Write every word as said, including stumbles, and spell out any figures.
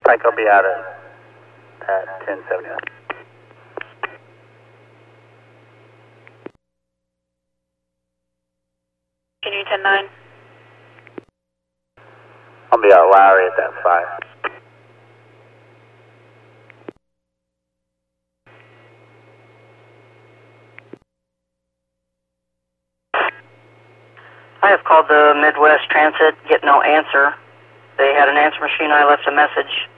Pike will be out at, at ten seventy-nine. Can you ten nine? I'll be out Lowry at that five. I have called the Midwest Transit, get no answer. They had an answer machine, I left a message.